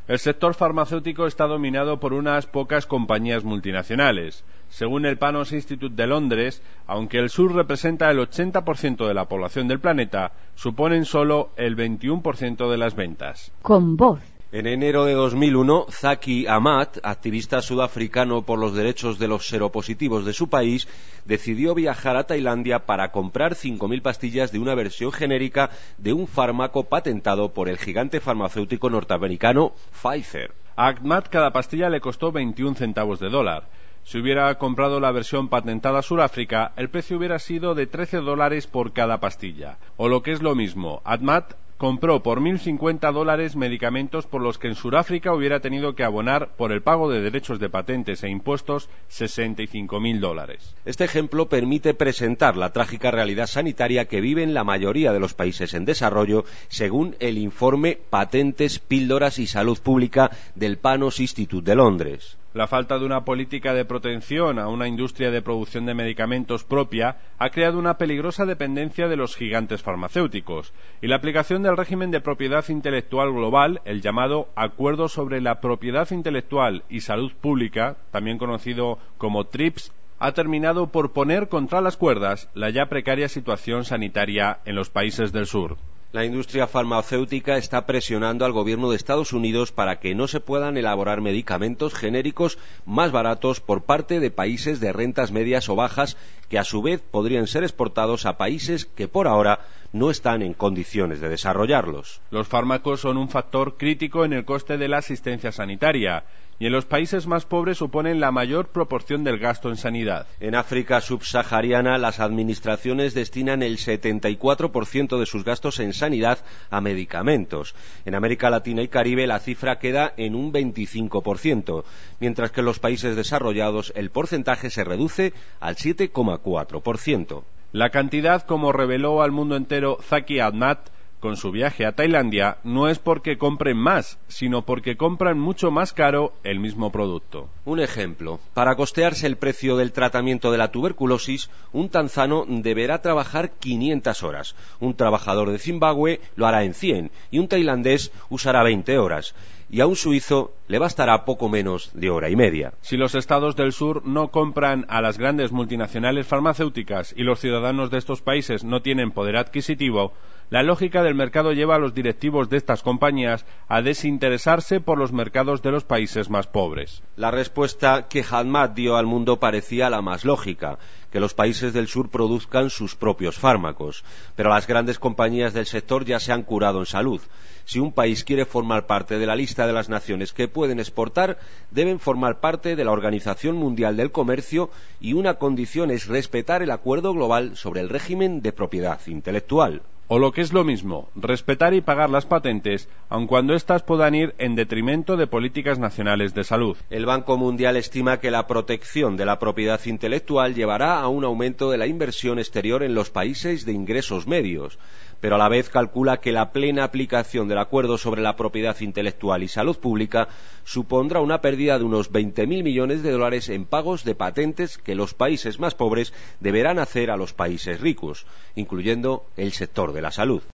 El sector farmacéutico está dominado por unas pocas compañías multinacionales. Según el Panos Institute de Londres, aunque el sur representa el 80% de la población del planeta, suponen solo el 21% de las ventas. Con voz. En enero de 2001, Zaki Ahmad, activista sudafricano por los derechos de los seropositivos de su país, decidió viajar a Tailandia para comprar 5.000 pastillas de una versión genérica de un fármaco patentado por el gigante farmacéutico norteamericano Pfizer. A Ahmad cada pastilla le costó 21 centavos de dólar. Si hubiera comprado la versión patentada Sudáfrica, el precio hubiera sido de $13 por cada pastilla. O lo que es lo mismo, Ahmad compró por $1.050 medicamentos por los que en Sudáfrica hubiera tenido que abonar por el pago de derechos de patentes e impuestos $65.000. Este ejemplo permite presentar la trágica realidad sanitaria que viven la mayoría de los países en desarrollo, según el informe Patentes, Píldoras y Salud Pública del Panos Institute de Londres. La falta de una política de protección a una industria de producción de medicamentos propia ha creado una peligrosa dependencia de los gigantes farmacéuticos, y la aplicación del régimen de propiedad intelectual global, el llamado Acuerdo sobre la Propiedad Intelectual y Salud Pública, también conocido como TRIPS, ha terminado por poner contra las cuerdas la ya precaria situación sanitaria en los países del sur. La industria farmacéutica está presionando al gobierno de Estados Unidos para que no se puedan elaborar medicamentos genéricos más baratos por parte de países de rentas medias o bajas, que a su vez podrían ser exportados a países que por ahora no están en condiciones de desarrollarlos. Los fármacos son un factor crítico en el coste de la asistencia sanitaria, y en los países más pobres suponen la mayor proporción del gasto en sanidad. En África subsahariana, las administraciones destinan el 74% de sus gastos en sanidad a medicamentos. En América Latina y Caribe la cifra queda en un 25%, mientras que en los países desarrollados el porcentaje se reduce al 7,4%. La cantidad, como reveló al mundo entero Zaki Ahmad con su viaje a Tailandia, no es porque compren más, sino porque compran mucho más caro el mismo producto. Un ejemplo: para costearse el precio del tratamiento de la tuberculosis, un tanzano deberá trabajar 500 horas, un trabajador de Zimbabue lo hará en 100 y un tailandés usará 20 horas. Y a un suizo le bastará poco menos de hora y media. Si los estados del sur no compran a las grandes multinacionales farmacéuticas y los ciudadanos de estos países no tienen poder adquisitivo, la lógica del mercado lleva a los directivos de estas compañías a desinteresarse por los mercados de los países más pobres. La respuesta que Ahmad dio al mundo parecía la más lógica: que los países del sur produzcan sus propios fármacos. Pero las grandes compañías del sector ya se han curado en salud. Si un país quiere formar parte de la lista de las naciones que pueden exportar, deben formar parte de la Organización Mundial del Comercio, y una condición es respetar el Acuerdo Global sobre el régimen de propiedad intelectual. O lo que es lo mismo, respetar y pagar las patentes, aun cuando éstas puedan ir en detrimento de políticas nacionales de salud. El Banco Mundial estima que la protección de la propiedad intelectual llevará a un aumento de la inversión exterior en los países de ingresos medios, pero a la vez calcula que la plena aplicación del Acuerdo sobre la Propiedad Intelectual y Salud Pública supondrá una pérdida de unos 20.000 millones de dólares en pagos de patentes que los países más pobres deberán hacer a los países ricos, incluyendo el sector de la salud.